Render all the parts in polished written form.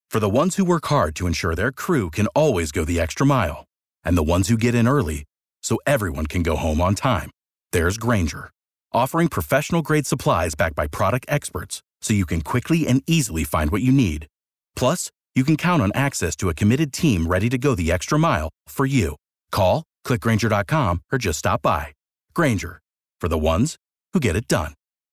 For the ones who work hard to ensure their crew can always go the extra mile, and the ones who get in early so everyone can go home on time, there's Grainger, offering professional-grade supplies backed by product experts so you can quickly and easily find what you need. Plus, you can count on access to a committed team ready to go the extra mile for you. Call, click Grainger.com, or just stop by. Grainger, for the ones who get it done.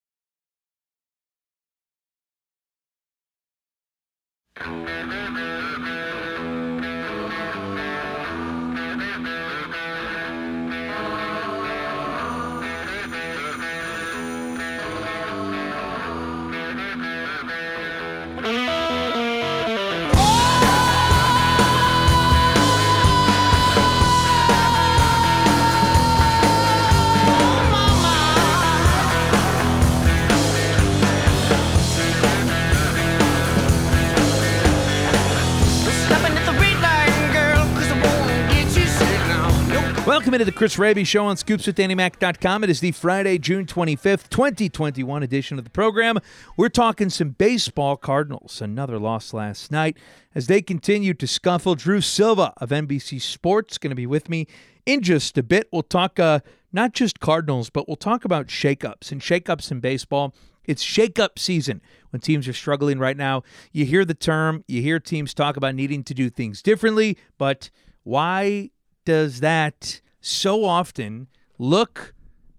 Welcome into the Chris Raby Show on ScoopsWithDannyMac.com. It is the Friday, June 25th, 2021 edition of the program. We're talking some baseball. Cardinals, another loss last night as they continue to scuffle. Drew Silva of NBC Sports going to be with me in just a bit. We'll talk not just Cardinals, but we'll talk about shakeups and shakeups in baseball. It's shakeup season when teams are struggling right now. You hear the term, you hear teams talk about needing to do things differently, but why does that so often look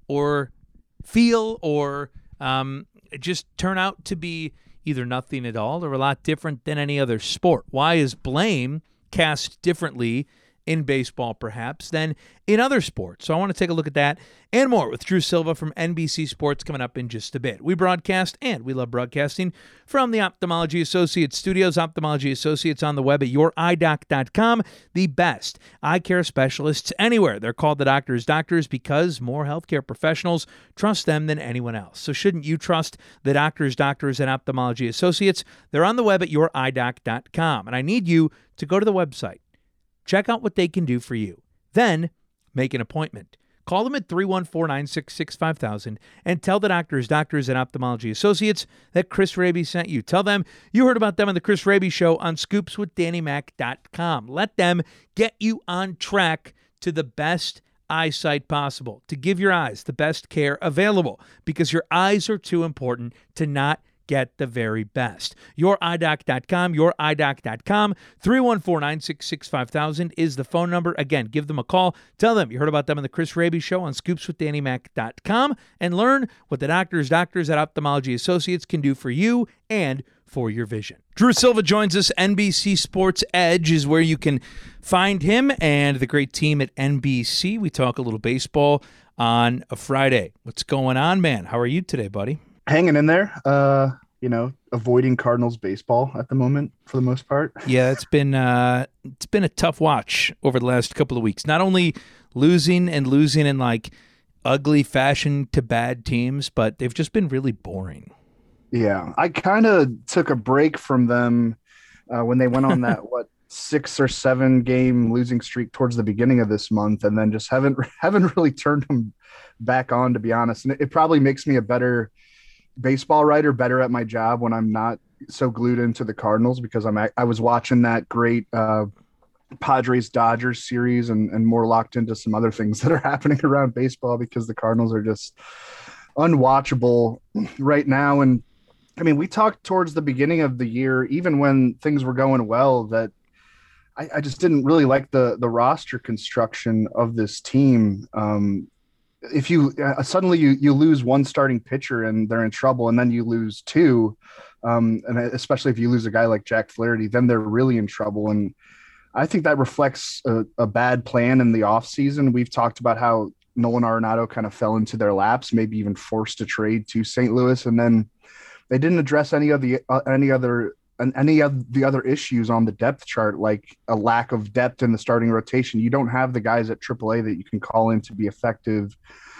or feel or just turn out to be either nothing at all or a lot different than any other sport? Why is blame cast differently in baseball perhaps than in other sports? So I want to take a look at that and more with Drew Silva from NBC Sports coming up in just a bit. We broadcast and we love broadcasting from the Ophthalmology Associates studios. Ophthalmology Associates on the web at yourEyeDoc.com. The best eye care specialists anywhere. They're called the doctor's doctors because more healthcare professionals trust them than anyone else. So shouldn't you trust the doctor's doctors at Ophthalmology Associates? They're on the web at yourEyeDoc.com. And I need you to go to the website. Check out what they can do for you. Then make an appointment. Call them at 314-966-5000 and tell the doctors at Ophthalmology Associates that Chris Raby sent you. Tell them you heard about them on the Chris Raby Show on ScoopsWithDannyMac.com. Let them get you on track to the best eyesight possible, to give your eyes the best care available, because your eyes are too important to not get the very best. YourEyeDoc.com, YourEyeDoc.com. 314-966-5000 is the phone number. Again, give them a call. Tell them you heard about them on the Chris Raby Show on ScoopsWithDannyMac.com and learn what the doctors at Ophthalmology Associates can do for you and for your vision. Drew Silva joins us. NBC Sports Edge is where you can find him and the great team at NBC. We talk a little baseball on a Friday. What's going on, man? How are you today, buddy? Hanging in there, avoiding Cardinals baseball at the moment for the most part. Yeah, it's been a tough watch over the last couple of weeks. Not only losing in like ugly fashion to bad teams, but they've just been really boring. Yeah, I kind of took a break from them when they went on that 6 or 7 game losing streak towards the beginning of this month, and then just haven't really turned them back on, to be honest. And it probably makes me a better baseball writer, better at my job when I'm not so glued into the Cardinals, because I was watching that great Padres Dodgers series and more locked into some other things that are happening around baseball, because the Cardinals are just unwatchable right now. And I mean, we talked towards the beginning of the year, even when things were going well, that I just didn't really like the roster construction of this team. If you suddenly you lose one starting pitcher and they're in trouble, and then you lose 2, and especially if you lose a guy like Jack Flaherty, then they're really in trouble. And I think that reflects a bad plan in the offseason. We've talked about how Nolan Arenado kind of fell into their laps, maybe even forced to trade to St. Louis, and then they didn't address any of the other issues on the depth chart, like a lack of depth in the starting rotation. You don't have the guys at AAA that you can call in to be effective,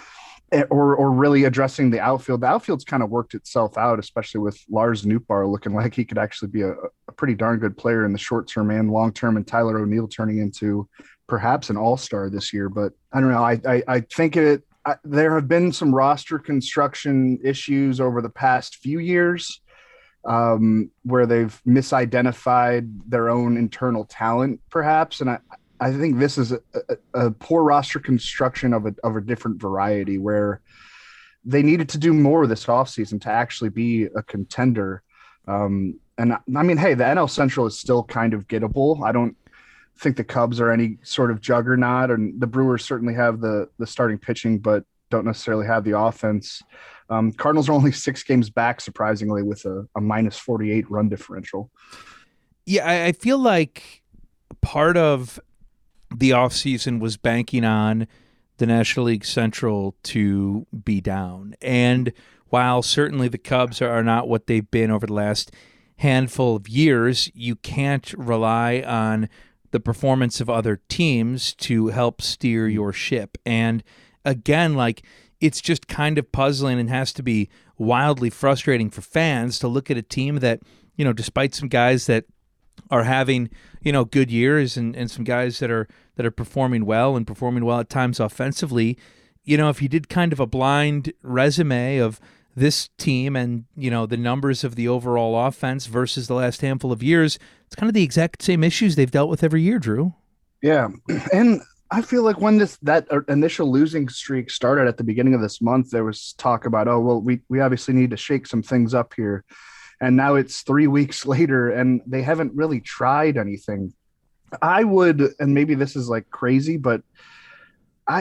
or really addressing the outfield. The outfield's kind of worked itself out, especially with Lars Nootbaar looking like he could actually be a pretty darn good player in the short term and long term, and Tyler O'Neill turning into perhaps an all-star this year. But I don't know. I think there have been some roster construction issues over the past few years. where they've misidentified their own internal talent, perhaps. And I think this is a poor roster construction of a different variety where they needed to do more this offseason to actually be a contender. And I mean, hey, the NL Central is still kind of gettable. I don't think the Cubs are any sort of juggernaut, and the Brewers certainly have the starting pitching, but don't necessarily have the offense. Cardinals are only 6 games back, surprisingly, with a minus 48 run differential. Yeah, I feel like part of the offseason was banking on the National League Central to be down. And while certainly the Cubs are not what they've been over the last handful of years, you can't rely on the performance of other teams to help steer your ship. And again, like, it's just kind of puzzling and has to be wildly frustrating for fans to look at a team that, you know, despite some guys that are having, you know, good years and some guys that are performing well at times offensively, you know, if you did kind of a blind resume of this team and, you know, the numbers of the overall offense versus the last handful of years, it's kind of the exact same issues they've dealt with every year, Drew. Yeah. And I feel like when that initial losing streak started at the beginning of this month, there was talk about, oh, well, we obviously need to shake some things up here. And now it's 3 weeks later and they haven't really tried anything. I would, and maybe this is like crazy, but I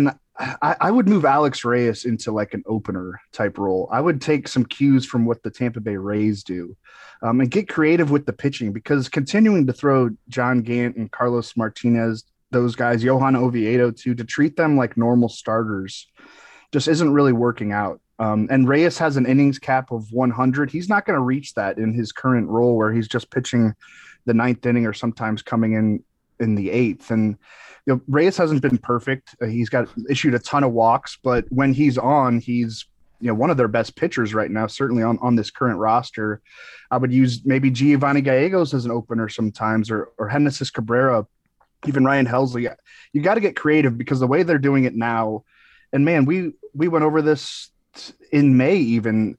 would move Alex Reyes into like an opener type role. I would take some cues from what the Tampa Bay Rays do, and get creative with the pitching, because continuing to throw John Gant and Carlos Martinez, those guys, Johan Oviedo too, to treat them like normal starters just isn't really working out. And Reyes has an innings cap of 100. He's not going to reach that in his current role where he's just pitching the 9th inning or sometimes coming in the 8th. And you know, Reyes hasn't been perfect. He's got issued a ton of walks, but when he's on, he's, you know, one of their best pitchers right now, certainly on this current roster. I would use maybe Giovanni Gallegos as an opener sometimes, or Genesis Cabrera, even Ryan Helsley. You got to get creative, because the way they're doing it now, and man, we went over this in May even,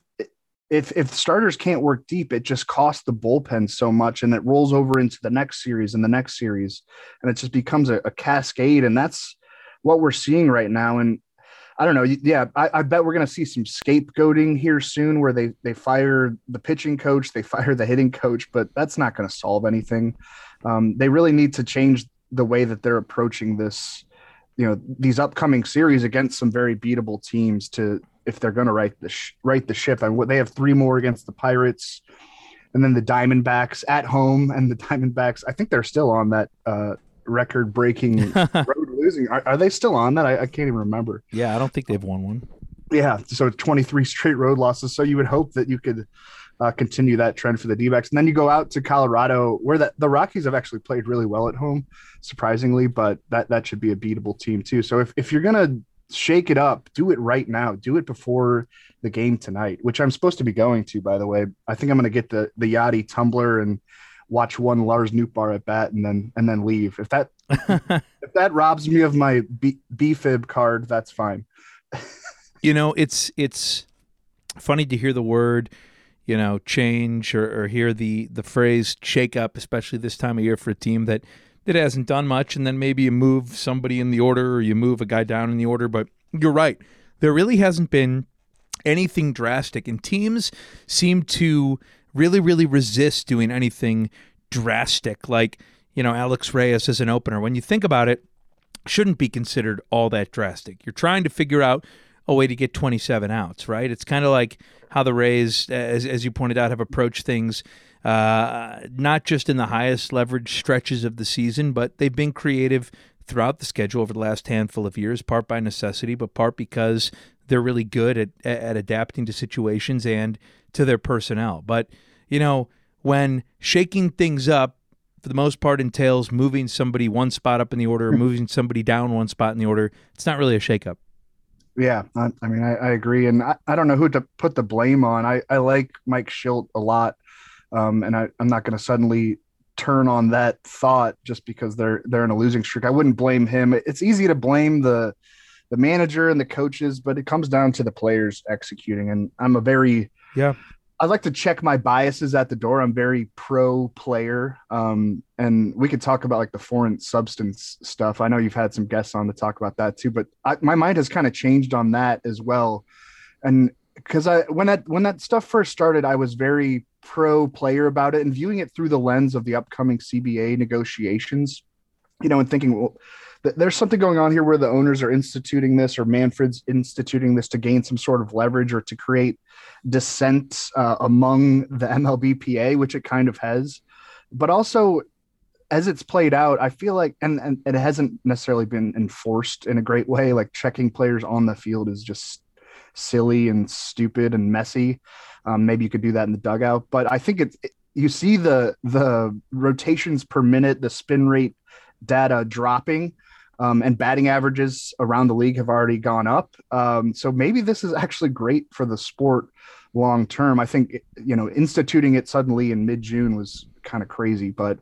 if starters can't work deep, it just costs the bullpen so much, and it rolls over into the next series and the next series, and it just becomes a cascade. And that's what we're seeing right now. And I don't know. Yeah, I bet we're going to see some scapegoating here soon, where they fire the pitching coach, they fire the hitting coach, but that's not going to solve anything. They really need to change the way that they're approaching this, you know, these upcoming series against some very beatable teams, to, if they're going to right the ship. And they have 3 more against the Pirates, and then the Diamondbacks at home. And the Diamondbacks, I think they're still on that record-breaking road losing. Are they still on that? I can't even remember. Yeah, I don't think they've won one. Yeah, so 23 straight road losses. So you would hope that you could continue that trend for the D-backs. And then you go out to Colorado, where the Rockies have actually played really well at home, surprisingly, but that should be a beatable team too. So if you're going to shake it up, do it right now. Do it before the game tonight, which I'm supposed to be going to, by the way. I think I'm going to get the Yachty tumbler and watch one Lars Nootbaar at bat and then leave. If that robs me of my B-fib card, that's fine. You know, it's funny to hear the word, you know, change, or hear the phrase shake up, especially this time of year for a team that hasn't done much, and then maybe you move somebody in the order or you move a guy down in the order. But you're right. There really hasn't been anything drastic, and teams seem to really, really resist doing anything drastic, like, you know, Alex Reyes as an opener. When you think about it, shouldn't be considered all that drastic. You're trying to figure out a way to get 27 outs, right? It's kind of like how the Rays, as you pointed out, have approached things, not just in the highest leverage stretches of the season, but they've been creative throughout the schedule over the last handful of years, part by necessity, but part because they're really good at adapting to situations and to their personnel. But, you know, when shaking things up, for the most part, entails moving somebody one spot up in the order or moving somebody down one spot in the order, it's not really a shakeup. Yeah, I mean, I agree. And I don't know who to put the blame on. I like Mike Schilt a lot, and I'm not going to suddenly turn on that thought just because they're in a losing streak. I wouldn't blame him. It's easy to blame the manager and the coaches, but it comes down to the players executing. And I'm a very I like to check my biases at the door. I'm very pro player. And we could talk about like the foreign substance stuff. I know you've had some guests on to talk about that too, but my mind has kind of changed on that as well. And because when that stuff first started, I was very pro player about it and viewing it through the lens of the upcoming CBA negotiations, and thinking, well, there's something going on here where the owners are instituting this, or Manfred's instituting this to gain some sort of leverage or to create dissent among the MLBPA, which it kind of has. But also, as it's played out, I feel like, and it hasn't necessarily been enforced in a great way. Like checking players on the field is just silly and stupid and messy. Maybe you could do that in the dugout, but I think you see the rotations per minute, the spin rate data dropping, and batting averages around the league have already gone up. So maybe this is actually great for the sport long term. I think, instituting it suddenly in mid-June was kind of crazy, but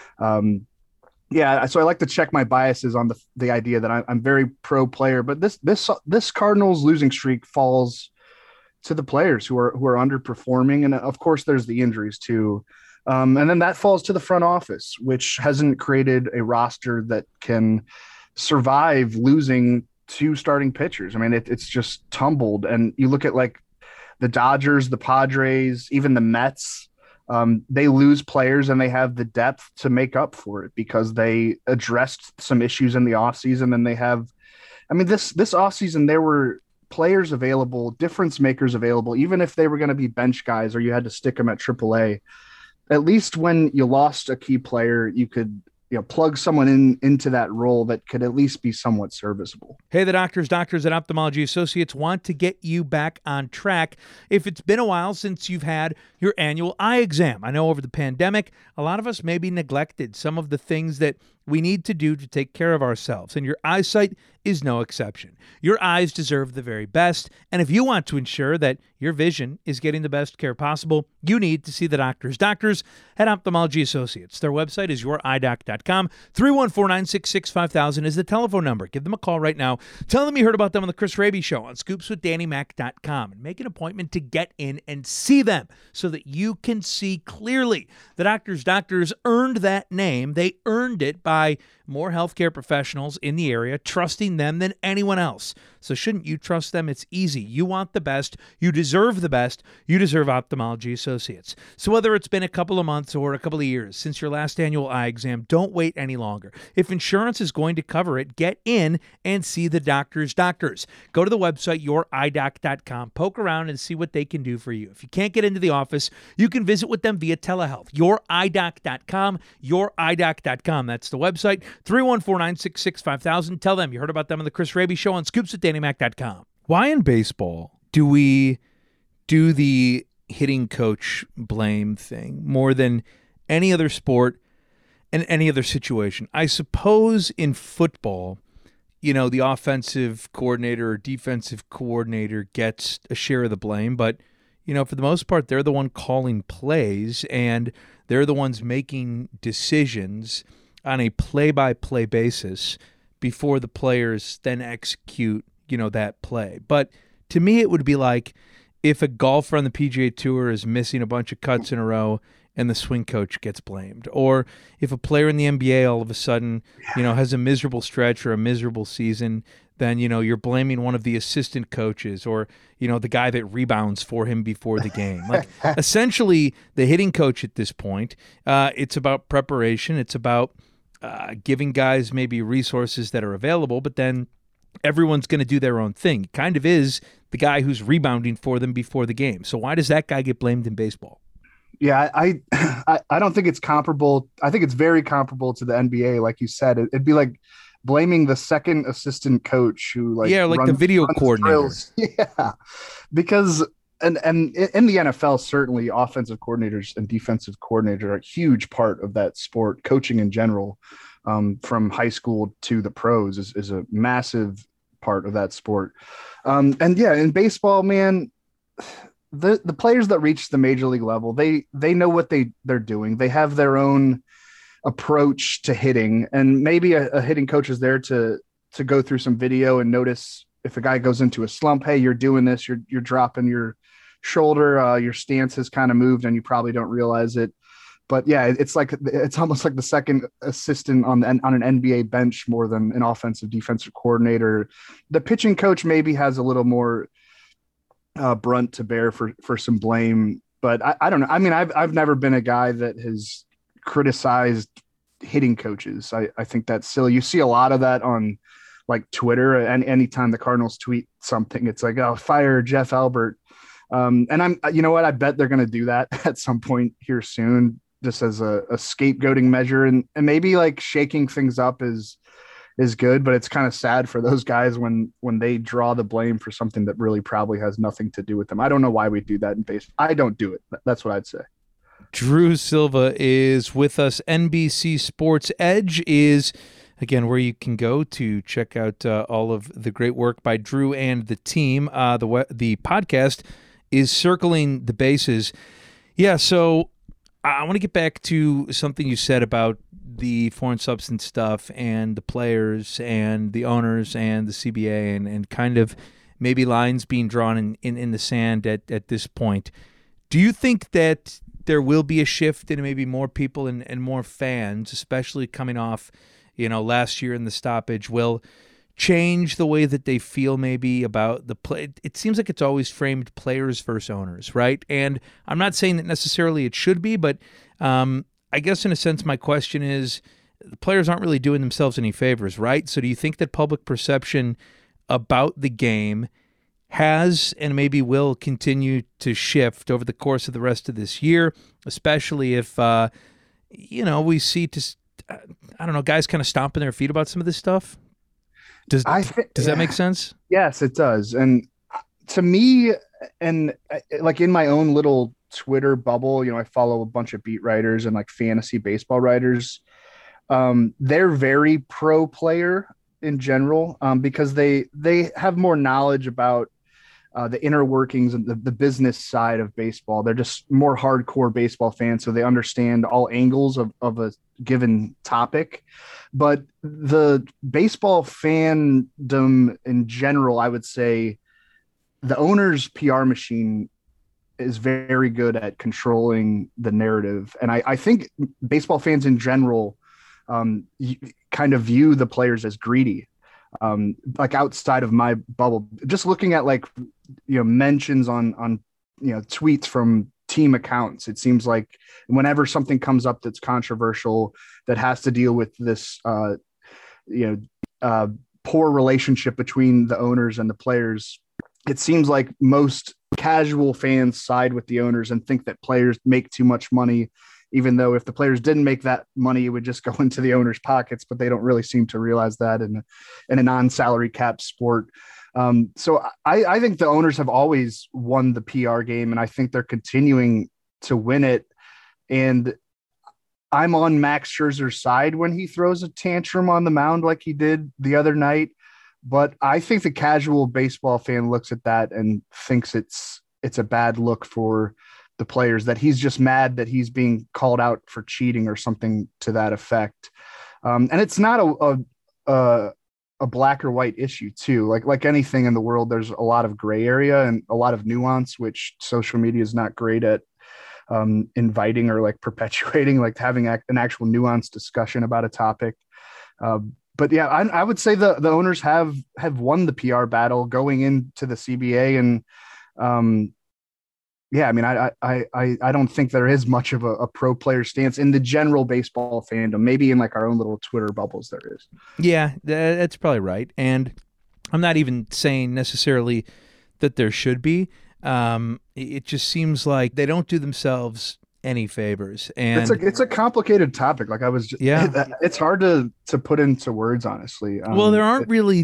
yeah, so I like to check my biases on the idea that I'm very pro player, but this Cardinals losing streak falls to the players who are underperforming, and of course there's the injuries too. And then that falls to the front office, which hasn't created a roster that can survive losing two starting pitchers. I mean, it's just tumbled. And you look at like the Dodgers, the Padres, even the Mets, they lose players and they have the depth to make up for it because they addressed some issues in the offseason. And they have, I mean, this offseason, there were players available, difference makers available, even if they were going to be bench guys or you had to stick them at AAA. At least when you lost a key player, you could plug someone into that role that could at least be somewhat serviceable. Hey, the doctors at Ophthalmology Associates want to get you back on track. If it's been a while since you've had your annual eye exam, I know over the pandemic, a lot of us maybe neglected some of the things that we need to do to take care of ourselves, and your eyesight is no exception. Your eyes deserve the very best, and if you want to ensure that your vision is getting the best care possible, you need to see the doctors at Ophthalmology Associates. Their website is youridoc.com. 314-966-5000 is the telephone number. Give them a call right now. Tell them you heard about them on the Chris Raby Show on scoopswithdannymac.com, and make an appointment to get in and see them so that you can see clearly. The doctors earned that name. They earned it by more healthcare professionals in the area trusting them than anyone else. So shouldn't you trust them? It's easy. You want the best. You deserve the best. You deserve Ophthalmology Associates. So whether it's been a couple of months or a couple of years since your last annual eye exam, don't wait any longer. If insurance is going to cover it, get in and see the doctors. Go to the website, youridoc.com. Poke around and see what they can do for you. If you can't get into the office, you can visit with them via telehealth. Youridoc.com. Youridoc.com. That's the website. 314-966-5000. Tell them you heard about them on the Chris Raby Show on scoopswithdannymac.com. Why in baseball do we do the hitting coach blame thing more than any other sport and any other situation? I suppose in football, the offensive coordinator or defensive coordinator gets a share of the blame, but for the most part, they're the one calling plays and they're the ones making decisions on a play-by-play basis before the players then execute, that play. But to me, it would be like if a golfer on the PGA Tour is missing a bunch of cuts in a row and the swing coach gets blamed. Or if a player in the NBA all of a sudden, has a miserable stretch or a miserable season, then, you're blaming one of the assistant coaches or, the guy that rebounds for him before the game. Like, essentially, the hitting coach at this point, it's about preparation. It's about giving guys maybe resources that are available, but then everyone's going to do their own thing. It kind of is the guy who's rebounding for them before the game. So why does that guy get blamed in baseball? Yeah, I don't think it's comparable. I think it's very comparable to the NBA. Like you said, it'd be like blaming the second assistant coach who like the video coordinator. Yeah, because and in the NFL, certainly offensive coordinators and defensive coordinators are a huge part of that sport. Coaching in general, from high school to the pros, is a massive part of that sport. And yeah, in baseball, man, the players that reach the major league level, they know what they're doing. They have their own approach to hitting, and maybe a hitting coach is there to go through some video and notice if a guy goes into a slump. Hey, you're doing this. You're dropping your shoulder, your stance has kind of moved and you probably don't realize it. But yeah, it's almost like the second assistant on an NBA bench more than an offensive defensive coordinator. The pitching coach maybe has a little more brunt to bear for some blame, but I don't know. I mean, I've never been a guy that has criticized hitting coaches. I think that's silly. You see a lot of that on like Twitter, and anytime the Cardinals tweet something, it's like, oh, fire Jeff Albert. And you know what? I bet they're going to do that at some point here soon, just as a scapegoating measure, and maybe like shaking things up is good, but it's kind of sad for those guys when they draw the blame for something that really probably has nothing to do with them. I don't know why we do that in baseball. I don't do it. That's what I'd say. Drew Silva is with us. NBC Sports Edge is, again, where you can go to check out all of the great work by Drew and the team. The podcast is Circling the Bases. Yeah, so I want to get back to something you said about the foreign substance stuff and the players and the owners and the CBA and kind of maybe lines being drawn in the sand at this point. Do you think that there will be a shift in maybe more people and more fans, especially coming off, last year in the stoppage, will change the way that they feel maybe about the play? It seems like it's always framed players versus owners, right? And I'm not saying that necessarily it should be, but I guess in a sense my question is, the players aren't really doing themselves any favors, right? So do you think that public perception about the game has and maybe will continue to shift over the course of the rest of this year, especially if, we see guys kind of stomping their feet about some of this stuff? Does that make sense? Yes, it does. And to me, and like in my own little Twitter bubble, I follow a bunch of beat writers and like fantasy baseball writers. They're very pro player in general, because they have more knowledge about the inner workings and the business side of baseball. They're just more hardcore baseball fans, so they understand all angles of a given topic. But the baseball fandom in general, I would say the owner's PR machine is very good at controlling the narrative. And I think baseball fans in general kind of view the players as greedy. Like outside of my bubble, just looking at mentions on tweets from team accounts, it seems like whenever something comes up that's controversial, that has to deal with this poor relationship between the owners and the players, it seems like most casual fans side with the owners and think that players make too much money, even though if the players didn't make that money, it would just go into the owners' pockets, but they don't really seem to realize that in a non-salary cap sport. So I think the owners have always won the PR game, and I think they're continuing to win it. And I'm on Max Scherzer's side when he throws a tantrum on the mound like he did the other night. But I think the casual baseball fan looks at that and thinks it's a bad look for the players, that he's just mad that he's being called out for cheating or something to that effect. And it's not a black or white issue too. Like anything in the world, there's a lot of gray area and a lot of nuance, which social media is not great at inviting or like perpetuating, like having an actual nuanced discussion about a topic. But yeah, I would say the owners have won the PR battle going into the CBA. And yeah, I mean, I don't think there is much of a pro player stance in the general baseball fandom. Maybe in like our own little Twitter bubbles there is. Yeah, that's probably right. And I'm not even saying necessarily that there should be. It just seems like they don't do themselves any favors. And it's a complicated topic. Like it's hard to put into words, honestly. Well, there aren't really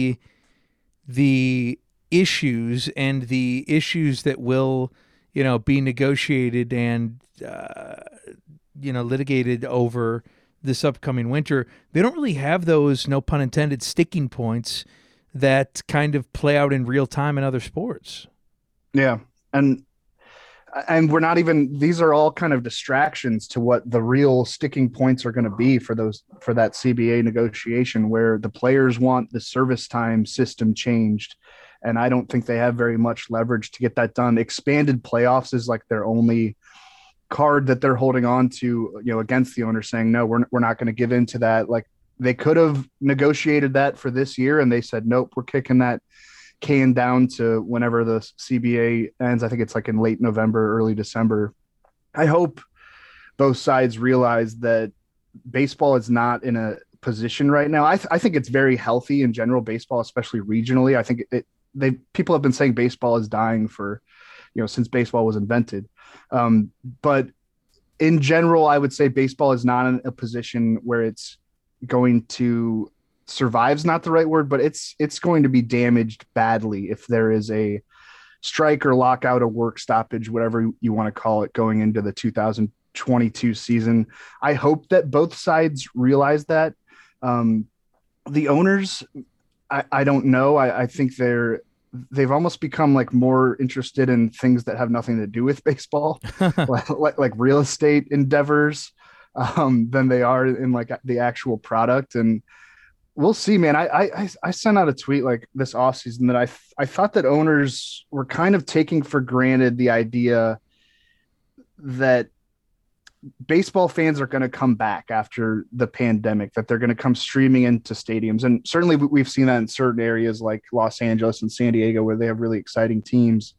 the issues, and the issues that will be negotiated and litigated over this upcoming winter. They don't really have those, no pun intended, sticking points that kind of play out in real time in other sports. Yeah, and we're not even, these are all kind of distractions to what the real sticking points are going to be for that CBA negotiation, where the players want the service time system changed. And I don't think they have very much leverage to get that done. Expanded playoffs is like their only card that they're holding on to, against the owner, saying, no, we're not going to give in to that. Like, they could have negotiated that for this year, and they said, nope, we're kicking that can down to whenever the CBA ends. I think it's like in late November, early December. I hope both sides realize that baseball is not in a position right now. I think it's very healthy in general, baseball, especially regionally. I think people have been saying baseball is dying for, since baseball was invented. But in general, I would say baseball is not in a position where it's going to survive's not the right word, but it's going to be damaged badly if there is a strike or lockout, a work stoppage, whatever you want to call it, going into the 2022 season. I hope that both sides realize that. The owners, I don't know. I think they've almost become like more interested in things that have nothing to do with baseball, like real estate endeavors, than they are in like the actual product. And we'll see, man. I sent out a tweet like this offseason that I thought that owners were kind of taking for granted the idea that baseball fans are going to come back after the pandemic, that they're going to come streaming into stadiums. And certainly we've seen that in certain areas like Los Angeles and San Diego, where they have really exciting teams.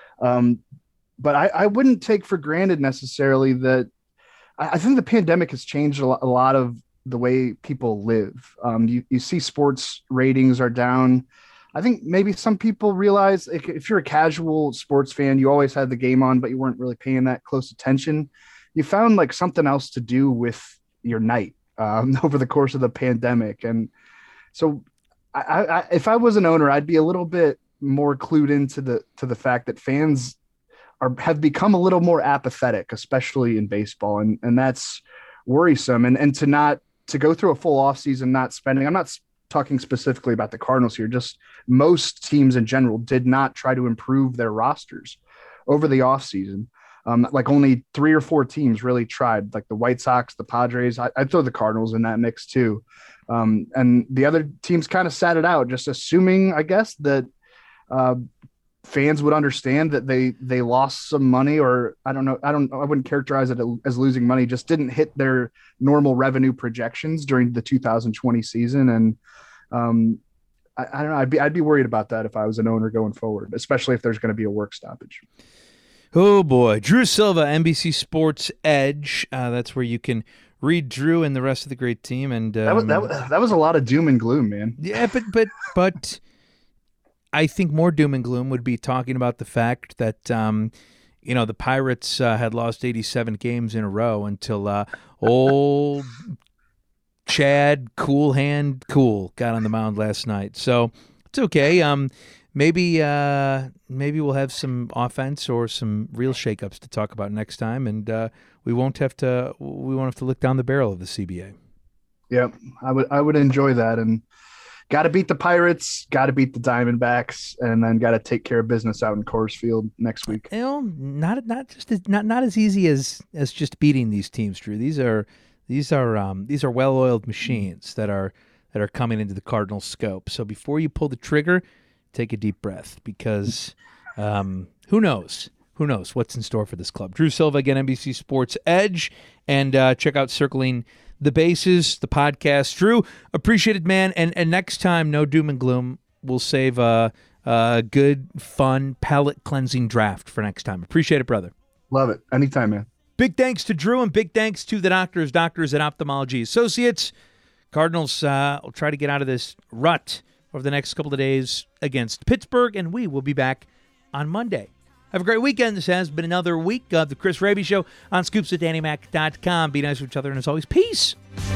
But I wouldn't take for granted necessarily that. I think the pandemic has changed a lot of the way people live. You see sports ratings are down. I think maybe some people realize if you're a casual sports fan, you always had the game on, but you weren't really paying that close attention. You found like something else to do with your night over the course of the pandemic. And so if I was an owner, I'd be a little bit more clued into the fact that fans have become a little more apathetic, especially in baseball. And that's worrisome. And to go through a full off season, not spending, I'm not talking specifically about the Cardinals here, just most teams in general did not try to improve their rosters over the off season. Like only 3 or 4 teams really tried, like the White Sox, the Padres. I'd throw the Cardinals in that mix too. And the other teams kind of sat it out, just assuming, I guess, that fans would understand that they lost some money, or I don't know. I wouldn't characterize it as losing money, just didn't hit their normal revenue projections during the 2020 season. And I don't know. I'd be worried about that if I was an owner going forward, especially if there's going to be a work stoppage. Oh, boy. Drew Silva, NBC Sports Edge. That's where you can read Drew and the rest of the great team. And that was a lot of doom and gloom, man. Yeah, but I think more doom and gloom would be talking about the fact that, the Pirates had lost 87 games in a row until old Chad Cool got on the mound last night. So it's okay. Maybe we'll have some offense or some real shakeups to talk about next time, and we won't have to look down the barrel of the CBA. Yeah, I would enjoy that, and got to beat the Pirates, got to beat the Diamondbacks, and then got to take care of business out in Coors Field next week. Not as easy as just beating these teams, Drew. These are well-oiled machines that are coming into the Cardinals' scope. So before you pull the trigger, take a deep breath, because who knows what's in store for this club. Drew Silva, again, NBC Sports Edge, and check out Circling the Bases, the podcast. Drew, appreciate it, man. And next time, no doom and gloom. We'll save a good, fun, palate-cleansing draft for next time. Appreciate it, brother. Love it. Anytime, man. Big thanks to Drew, and big thanks to the doctors at Ophthalmology Associates. Cardinals will try to get out of this rut over the next couple of days against Pittsburgh, and we will be back on Monday. Have a great weekend. This has been another week of the Chris Raby Show on ScoopsWithDannyMac.com. Be nice to each other, and as always, peace.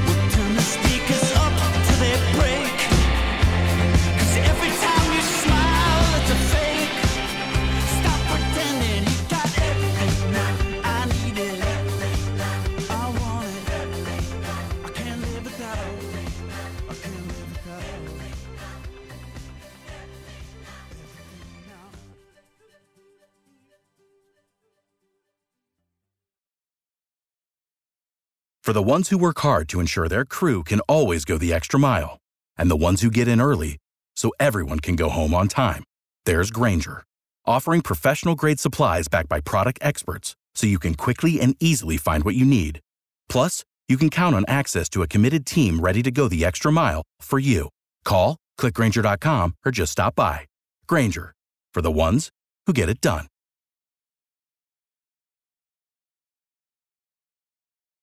For the ones who work hard to ensure their crew can always go the extra mile, and the ones who get in early so everyone can go home on time, there's Grainger, offering professional-grade supplies backed by product experts so you can quickly and easily find what you need. Plus, you can count on access to a committed team ready to go the extra mile for you. Call, click Grainger.com, or just stop by. Grainger, for the ones who get it done.